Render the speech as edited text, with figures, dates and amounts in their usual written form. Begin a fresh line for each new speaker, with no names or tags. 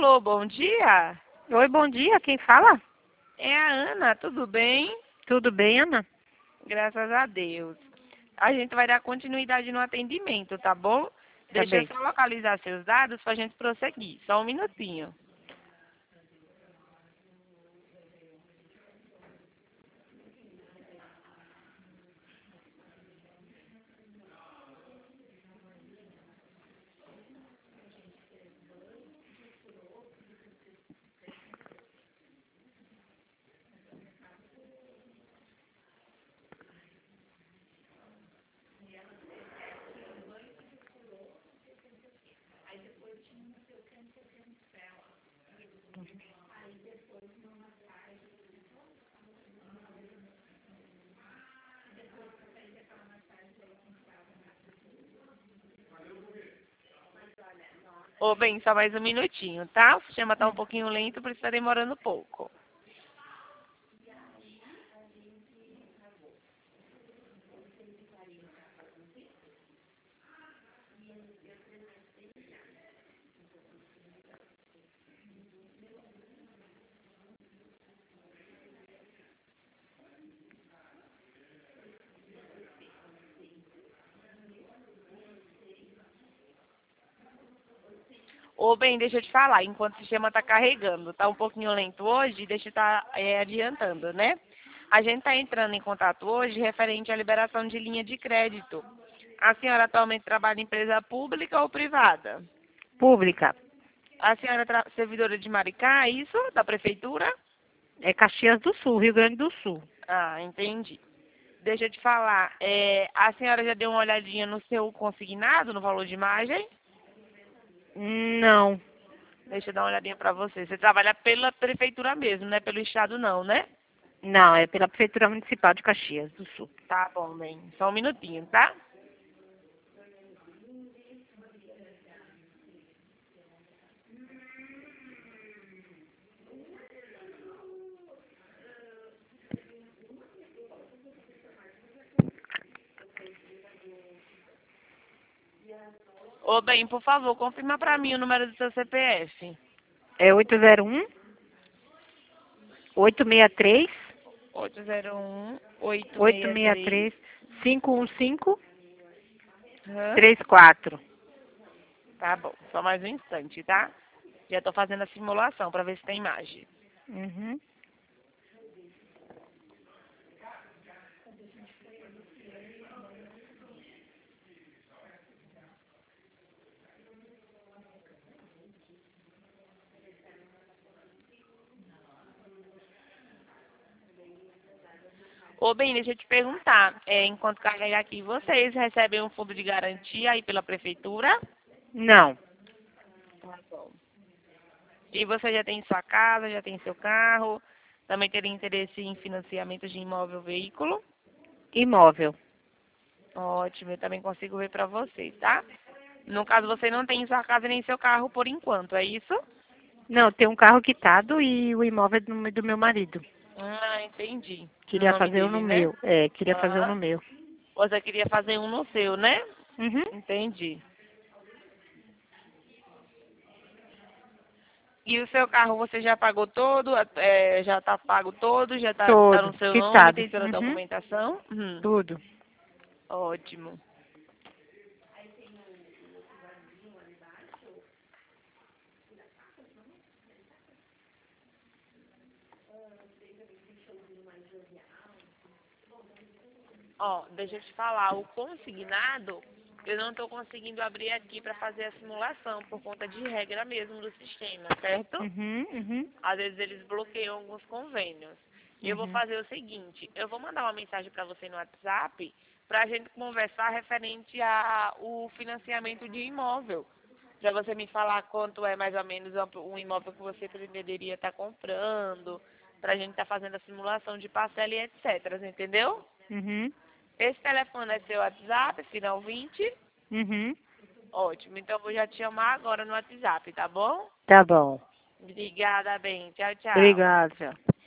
Alô, bom dia.
Oi, bom dia. Quem fala?
É a Ana, tudo bem?
Tudo bem, Ana?
Graças a Deus. A gente vai dar continuidade no atendimento, tá bom?
Tá
Deixa eu
bem.
só localizar seus dados para a gente prosseguir. Só um minutinho. Ô, bem, só mais um minutinho, tá? O sistema tá um pouquinho lento, por isso tá demorando um pouco. Ô, bem, deixa eu te falar, enquanto o sistema tá carregando, tá um pouquinho lento hoje, deixa eu estar adiantando, né? A gente tá entrando em contato hoje referente à liberação de linha de crédito. A senhora atualmente trabalha em empresa pública ou privada?
Pública.
A senhora é servidora de Maricá, é isso? Da prefeitura?
É Caxias do Sul, Rio Grande do Sul.
Ah, entendi. Deixa eu te falar, a senhora já deu uma olhadinha no seu consignado, no valor de imagem?
Não.
Deixa eu dar uma olhadinha pra você. Você trabalha pela prefeitura mesmo, não é pelo estado não, né?
Não, é pela Prefeitura Municipal de Caxias do Sul.
Tá bom, bem. Só um minutinho, tá? Ô, bem, por favor, confirma pra mim o número do seu CPF.
É 801 863
801 863
863 515
Hã?
34.
Tá bom, só mais um instante, tá? Já tô fazendo a simulação pra ver se tem imagem.
Uhum.
Ô, bem, deixa eu te perguntar. Enquanto carrega aqui, vocês recebem um fundo de garantia aí pela prefeitura?
Não.
Tá bom. E você já tem sua casa, já tem seu carro? Também teria interesse em financiamento de imóvel ou veículo?
Imóvel.
Ótimo, eu também consigo ver pra você, tá? No caso, você não tem sua casa nem seu carro por enquanto, é isso?
Não, tem um carro quitado e o imóvel é do meu marido.
Ah, entendi. No
Queria
nome
fazer um no
dele, né?
meu. É, queria fazer um
Aham.
no meu.
Você queria fazer um no seu, né?
Uhum.
Entendi. E o seu carro você já pagou todo? Já tá pago todo? Já tá
Todo.
no seu nome?
Quitado.
Tem toda a
Uhum.
documentação?
Tudo.
Ótimo. Ó, deixa eu te falar, o consignado, eu não estou conseguindo abrir aqui para fazer a simulação, por conta de regra mesmo do sistema, certo?
Uhum, uhum,
Às vezes eles bloqueiam alguns convênios. Eu vou
uhum.
fazer o seguinte, eu vou mandar uma mensagem para você no WhatsApp para a gente conversar referente ao financiamento de imóvel. Para você me falar quanto é mais ou menos um imóvel que você pretenderia estar comprando, para a gente estar fazendo a simulação de parcela e etc, entendeu?
Uhum,
Esse telefone é seu WhatsApp, final 20.
uhum.
Ótimo, então eu vou já te chamar agora no WhatsApp, tá bom?
Tá bom.
Obrigada, bem. Tchau, tchau.
Obrigada.